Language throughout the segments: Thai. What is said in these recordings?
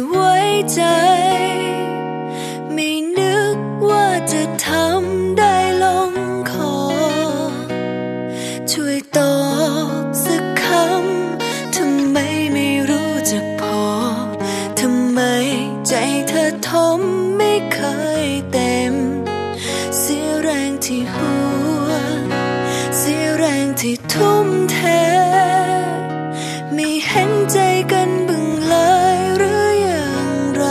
ไว้ใจไม่นึกว่าจะทำได้ลงคอช่วยตอบสักคำทำไมไม่รู้จักพอทำไมใจเธอทมไม่เคยเต็มเสียแรงที่หัวเสียแรงที่ทุ่มเทไม่เห็นใจกันบ้างเลยหรืออย่างไร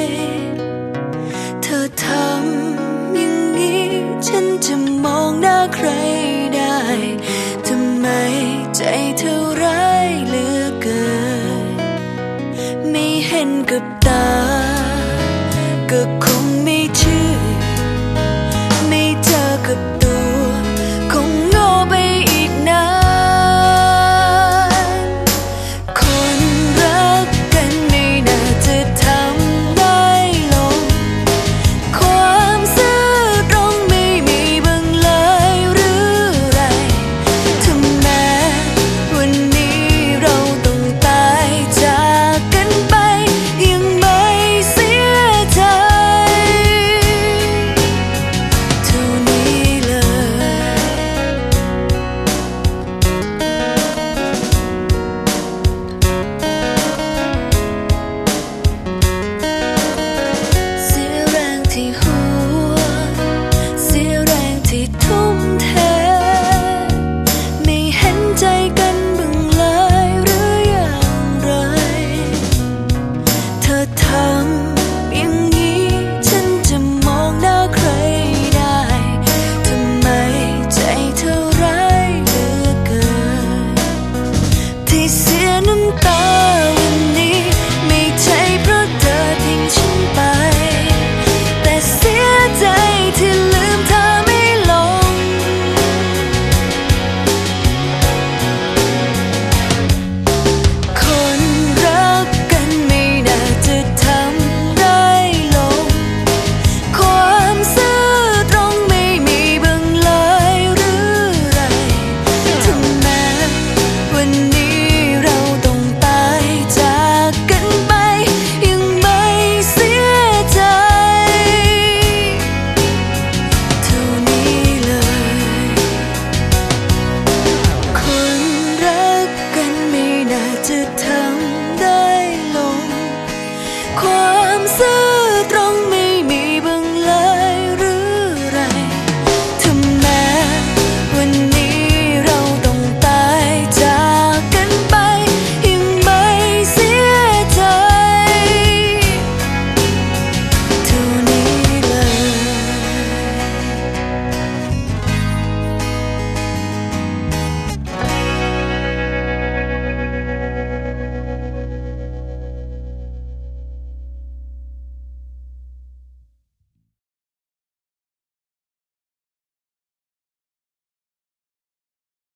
เธอทำอย่างนี้ฉันจะมองหน้าใครได้ทำไมใจเธอร้ายเหลือเกินไม่เห็นกับตาก็คงไม่เชื่อไม่เจอกับตัวคงโง่ไปอีกนานคนรักกันไม่น่าจะทำได้ลงความซื่อตรงไม่มีบ้างเลยหรือไรถึงแม้วันนี้เราต้องตายจากกันไปยังไม่เสียใจเท่านี้เลยเสียแรงที่หัวเสียแรงที่ทุ่มเทไม่เห็นใจกันบ้างเลยหรืออย่างไรเธอทำ